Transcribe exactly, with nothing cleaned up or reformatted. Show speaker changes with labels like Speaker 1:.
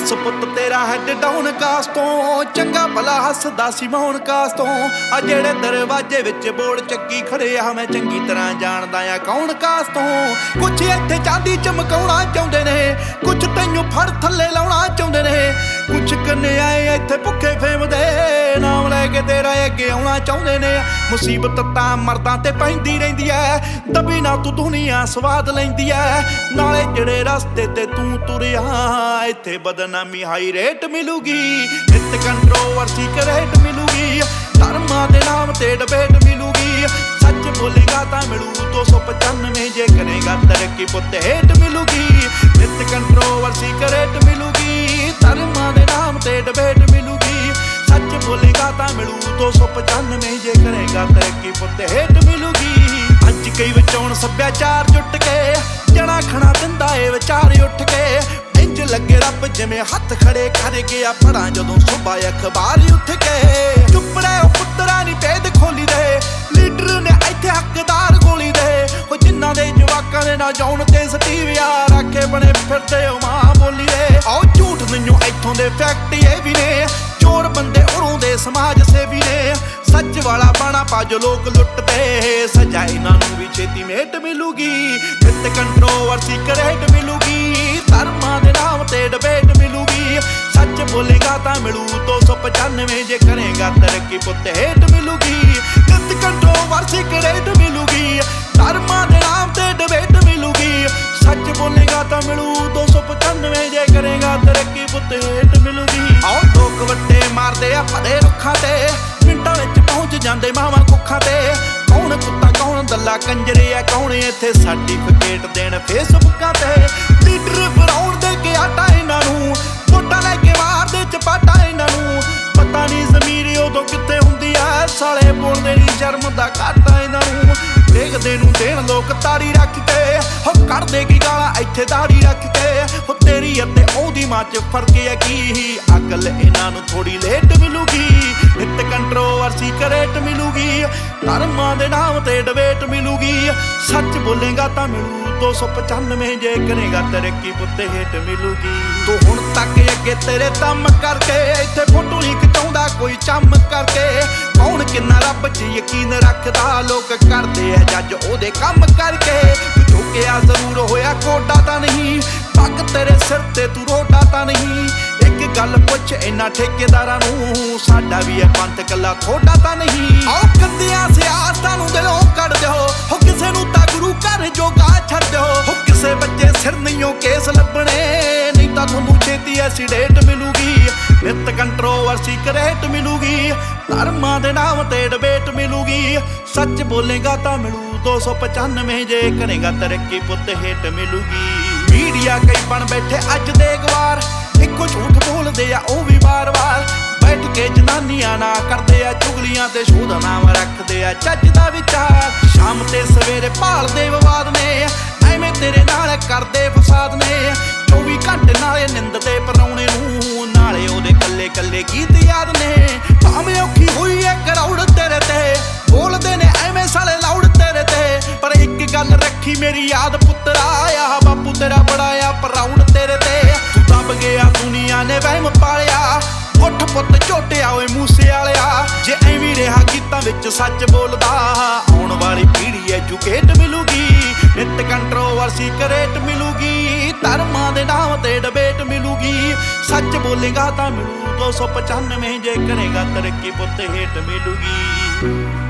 Speaker 1: ਬਸ ਪੁੱਤ ਤੇਰਾ head down ਕਾਸ ਤੋਂ, ਚੰਗਾ ਭਲਾ ਹੱਸਦਾ ਸੀ ਮੌਨ ਕਾਸ ਤੋਂ। ਆ ਜਿਹੜੇ ਦਰਵਾਜ਼ੇ ਵਿੱਚ ਬੋਲ ਚੱਕੀ ਖੜੇ ਆ ਮੈਂ ਚੰਗੀ ਤਰ੍ਹਾਂ ਜਾਣਦਾ ਆ ਕੌਣ ਕਾਸ ਤੋਂ। ਕੁਛ ਇੱਥੇ ਚਾਂਦੀ ਚਮਕਾਉਣਾ ਚਾਹੁੰਦੇ ਨੇ, ਕੁਛ ਤੈਨੂੰ ਫੜ ਥੱਲੇ ਲਾਉਣਾ ਚਾਹੁੰਦੇ ਨੇ, ਕੁਛ ਕਨਿਆਏ ਇੱਥੇ ਭੁੱਖੇ ਫੇਮ ਦੇ ਨਾਮ ਲੈ ਕੇ ਤੇਰਾ ਅੱਗੇ ਆਉਣਾ ਚਾਹੁੰਦੇ ਨੇ। ਮੁਸੀਬਤ ਤਾਂ ਮਰਦਾਂ ਤੇ ਪੈਂਦੀ ਰਹਿੰਦੀ ਐ, ਦਬੀ ਨਾ ਤੂੰ ਦੁਨੀਆ ਸਵਾਦ ਲੈਂਦੀ ਐ। ਨਾਲੇ ਜਿਹੜੇ ਰਸਤੇ ਤੇ ਤੂੰ ਤੁਰਿਆ ਇੱਥੇ ਬਦਨਾਮੀ ਹਾਈ ਰੇਟ ਮਿਲੂਗੀ, ਨਿੱਤ ਕੰਟਰੋਵਰਸੀ ਕਰੇਟ ਮਿਲੂਗੀ, ਧਰਮਾਂ ਦੇ ਨਾਮ ਤੇ ਡਿਬੇਟ ਮਿਲੂਗੀ। ਸੱਚ ਬੋਲੇਗਾ ਤਾਂ ਮਿਲੂ ਦੋ ਸੌ ਪਚਾਨਵੇਂ, ਜੇ ਕਰੇਗਾ ਤਰੱਕੀ ਪੁੱਤ ਹੇਟ ਮਿਲੂਗੀ, ਨਿੱਤ ਕੰਟਰੋਵਰਸੀ ਕਰੇਟ ਮਿਲੂਗੀ, ਧਰਮਾਂ ਦੇ ਨਾਮ ਤੇ ਡਿਬੇਟ ਮਿਲੂਗੀ। ਸੱਚ ਬੋਲੇਗਾ ਤਾਂ ਮਿਲੂ ਦੋ ਸੌ ਪਚਾਨਵੇਂ, ਜੇ ਕਰੇਗਾ ਤਰੱਕੀ ਪੁੱਤ ਹੇਟ ਮਿਲੂਗੀ। ਅੱਜ ਕਈ ਵਿਚੋਂ ਸੱਭਿਆਚਾਰ ਜੁੱਟ ਕੇ ਜਣਾ ਖਣਾ ਦਿੰਦਾ ਏ ਵਿਚਾਰ ਉੱਠ ਕੇ। ਇੰਜ ਲੱਗੇ ਰੱਬ ਜਿਵੇਂ ਹੱਥ ਖੜੇ ਕਰ ਗਿਆ ਪੜਾਂ ਜਦੋਂ ਸੁਬਾ ਅਖਬਾਰ ਉੱਠ ਕੇ। ਚੁੱਪ ਰਹਿ ਉਹ ਪੁੱਤਰਾਂ ਨੀ ਭੇਦ ਖੋਲੀ ਦੇ, ਲੀਡਰ ਨੇ ਇੱਥੇ ਹੱਕਦਾਰ ਗੋਲੀ ਦੇ। ਉਹ ਜਿਨ੍ਹਾਂ ਦੇ ਜਵਾਕਾਂ ਦੇ ਨਾ ਜਾਉਣ ਤੇ ਸਟੀਵਿਆ ਰੱਖੇ ਬਣੇ ਫਿਰਦੇ ਉਹ ਮਾਂ ਬੋਲੀ ਦੇ। ਆਓ ਝੂਠ ਮੈਨੂੰ ਇੱਥੋਂ ਦੇ ਫੈਕਟ ਇਹ ਵੀ ਨੇ, ਚੋਰ ਬੰਦੇ ਉਰੋਂ ਦੇ ਸਮਾਜ ਸੇਵੀ ਨੇ। ਸੱਚ ਵਾਲਾ ਬਾਣਾ ਪਾ ਜੋ ਲੋਕ ਲੁੱਟਦੇ, ਸਜ਼ਾ ਇਹਨਾਂ ਨੂੰ ਵੀ ਛੇਤੀ ਮੇਟ ਮਿਲੂਗੀ, ਨਿੱਤ ਕੰਟਰੋਵਰਸੀ ਕਰੇਟ ਮਿਲੂਗੀ, ਧਰਮਾਂ ਦੇ ਨਾਮ ਤੇ ਡਿਬੇਟ ਮਿਲੂਗੀ। ਸੱਚ ਬੋਲੇਗਾ ਤਾਂ ਮਿਲੂ ਦੋ ਸੌ ਪਚਾਨਵੇਂ, ਜੇ ਕਰੇਗਾ ਤਰੱਕੀ ਪੁੱਤ ਹੇਟ ਮਿਲੂਗੀ, ਨਿੱਤ ਕੰਟਰੋਵਰਸੀ ਕਰੇਟ ਮਿਲੂਗੀ, ਧਰਮਾਂ ਦੇ ਨਾਮ ਤੇ ਡਿਬੇਟ ਮਿਲੂਗੀ। ਸੱਚ ਬੋਲੇਗਾ ਤਾਂ ਮਿਲੂ ਦੋ ਸੌ ਪਚਾਨਵੇਂ, ਜੇ ਕਰੇਗਾ ਤਰੱਕੀ ਪੁੱਤ ਹੇਟ ਮਿਲੂਗੀ। ਆਓ ਲੋਕ ਵੱਟੇ ਮਾਰਦੇ ਆ ਭਰੇ ਰੁੱਖਾਂ ਤੇ, ਮਿੰਟਾਂ ਵਿੱਚ ਪਹੁੰਚ ਜਾਂਦੇ ਮਾਵਾਂ ਕੁੱਖਾਂ ਤੇ। ਕੌਣ ਕੁੱਤਾ ਕੌਣ ਦੱਲਾ ਕੰਜਰੇ ਆ, ਕੌਣ ਇੱਥੇ ਸਰਟੀਫਿਕੇਟ ਦੇਣ ਫੇਸਬੁੱਕਾਂ ਤੇ। ਲੀਡਰ ਫਰਾਉਣ ਦੇ ਕੇ ਆਟਾ ਇਹਨਾਂ ਨੂੰ, ਵੋਟਾਂ ਲੈ ਕੇ ਮਾਰਦੇ ਚਪਾਟਾ ਇਹਨਾਂ ਨੂੰ। ਪਤਾ ਨਹੀਂ ਜ਼ਮੀਰ ਉਦੋਂ ਕਿੱਥੇ ਹੁੰਦੀ ਆ, ਸਾਲੇ ਬੋਲਦੇ ਨੀ ਸ਼ਰਮ ਦਾ ਘਾਟਾ ਇਹਨਾਂ ਨੂੰ। ਦੇਖਦੇ ਨੂੰ ਦੇਣ ਲੋਕ ਤਾੜੀ ਰੱਖ ਕੇ, ਹੋ ਕੱਢਦੇ ਕੀ ਗਾਲਾਂ ਇੱਥੇ ਦਾੜੀ ਰੱਖ ਕੇ। ਹੋ ਤੇਰੀ ਅਤੇ ਉਹਦੀ ਮਾਂ ਚ ਫਰਕ ਹੈ ਕੀ, ਅਕਲ ਇਹਨਾਂ ਨੂੰ ਥੋੜੀ ਲੇਟ ਮਿਲੂਗੀ, ਨਿੱਤ ਕੰਟਰੋਵਰਸੀ ਕਰੇਟ ਮਿਲੂਗੀ, ਧਰਮਾਂ ਦੇ ਨਾਮ ਤੇ ਡਿਬੇਟ ਮਿਲੂਗੀ। ਸੱਚ ਬੋਲੇਗਾ ਤਾਂ ਮਿਲੂ ਦੋ ਸੌ ਪਚਾਨਵੇਂ, ਜੇ ਕਰੇਗਾ ਤਰੱਕੀ ਪੁੱਤ ਹੇਟ ਮਿਲੂਗੀ। ਤੂੰ ਹੁਣ ਤੱਕ ਅੱਗੇ ਤੇਰੇ ਦਮ ਕਰਕੇ ਇੱਥੇ ਫੋਟੋ ਨਹੀਂ ਖਿਚਾਉਂਦਾ ਕੋਈ ਚੰਮ ਕਰਕੇ। ਕੌਣ ਕਿੰਨਾ ਰੱਬ 'ਚ ਯਕੀਨ ਰੱਖਦਾ, ਲੋਕ ਕਰਦੇ ਆ ਜੱਜ ਉਹਦੇ ਕੰਮ ਕਰਕੇ। ਤੂੰ ਝੁਕਿਆ ਜ਼ਰੂਰ ਹੋਇਆ ਕੋਡਾ ਤਾਂ ਨਹੀਂ, ਪੱਗ ਤੇਰੇ ਸਿਰ ਤੇ ਤੂੰ ਰੋਡਾ ਤਾਂ ਨਹੀਂ। ਇੱਕ ਗੱਲ ਪੁੱਛ ਇਹਨਾਂ ਠੇਕੇਦਾਰਾਂ ਨੂੰ, ਸਾਡਾ ਵੀ ਇਹ ਪੰਥ ਕੱਲਾ ਥੋੜਾ ਤਾਂ ਨਹੀਂ। ਆਓ ਕੰਦਿਆਂ ਸਿਆਸਤਾਂ ਨੂੰ ਦਿਲੋਂ ਕੱਢ ਦਿਓ, ਹੋ ਕਿਸੇ ਨੂੰ ਤਾਂ ਗੁਰੂ ਘਰ ਜੋਗਾ ਛੱਡ ਦਿਓ। ਹੋ ਕਿਸੇ ਬੱਚੇ ਸਿਰ ਨਹੀਂਓ ਕੇਸ ਲੱਭਣੇ, ਨਹੀਂ ਤਾਂ ਤੁਹਾਨੂੰ ਛੇਤੀ ਐਸੀਡੇਟ ਮਿਲੂਗੀ, ਨਿੱਤ ਕੰਟਰੋਵਰਸੀ ਕਰੇਟ ਮਿਲੂਗੀ, ਧਰਮਾਂ ਦੇ ਨਾਮ ਤੇ ਡਿਬੇਟ ਮਿਲੂਗੀ। ਸੱਚ ਬੋਲੇਗਾ ਤਾਂ ਮਿਲੂ ਦੋ ਸੌ ਪਚਾਨਵੇਂ, ਜੇ ਕਰੇਗਾ ਤਰੱਕੀ ਪੁੱਤ ਹੇਟ ਮਿਲੂਗੀ। ਮੀਡੀਆ ਕਈ ਬਣ ਬੈਠੇ ਅੱਜ ਦੇ ਗਵਾਰ, ਇੱਕੋ ਝੂਠ ਬੋਲਦੇ ਆ ਉਹ ਵੀ ਵਾਰ-ਵਾਰ। ਬੈਠ ਕੇ ਜਨਾਨੀਆਂ ਨਾ ਕਰਦੇ ਆ ਚੁਗਲੀਆਂ ਤੇ ਸ਼ੋਧ ਨਾਮ ਰੱਖਦੇ ਆ ਚੱਜ ਦਾ ਵਿਚਾਰ। ਸ਼ਾਮ ਤੇ ਸਵੇਰੇ ਭਾਲਦੇ ਵਿਵਾਦ ਨੇ, ਐਵੇਂ ਤੇਰੇ ਨਾਲ ਕਰਦੇ ਫਸਾਦ ਨੇ। ਚੌਵੀ ਘੰਟੇ ਨਾਲੇ ਨਿੰਦਦੇ ਪਰਾਉਣੇ ਨੂੰ, ਨਾਲੇ ਉਹਦੇ ਕੱਲੇ ਕੱਲੇ ਗੀਤ ਯਾਦ ਨੇ। ਭਾਵੇਂ ਔਖੀ ਹੋਈ ਐ ਕਰਾਉੜ ਤੇਰੇ ਤੇ, ਬੋਲਦੇ ਨੇ ਐਵੇਂ ਸਾਲੇ ਲਾਉੜ ਤੇਰੇ ਤੇ। ਪਰ ਇੱਕ ਗੱਲ ਰੱਖੀ ਮੇਰੀ ਯਾਦ ਪੁੱਤਰਾ, ਆ ਬਾਪੂ ਤੇਰਾ ਬੜਾ ਆ ਪ੍ਰਾਊਡ ਤੇਰੇ ਤੇ। ਤੂੰ ਦਬ ਗਿਆ ਦੁਨੀਆ ਨੇ ਵਹਿਮ ਪਾਲਿਆ, ਉੱਠ ਪੁੱਤ ਝੋਟਿਆ ਓਏ ਮੂਸੇ ਵਾਲਿਆ। ਜੇ ਐਵੇਂ ਰਿਹਾ ਗੀਤਾਂ ਵਿੱਚ ਸੱਚ ਬੋਲਦਾ, ਆਉਣ ਵਾਲੀ ਪੀੜ੍ਹੀ ਐਜੂਕੇਟ ਮਿਲੂਗੀ, ਨਿੱਤ ਕੰਟਰੋਵਰਸੀ ਕਰੇਟ ਮਿਲੂਗੀ, ਧਰਮਾਂ ਦੇ ਨਾਮ ਤੇ ਡਿਬੇਟ ਮਿਲੂਗੀ। ਸੱਚ ਬੋਲੇਗਾ ਤਾਂ ਮਿਲੂ ਦੋ ਸੌ ਪਚਾਨਵੇਂ, ਜੇ ਕਰੇਗਾ ਤਰੱਕੀ ਪੁੱਤ ਹੇਟ ਮਿਲੂਗੀ।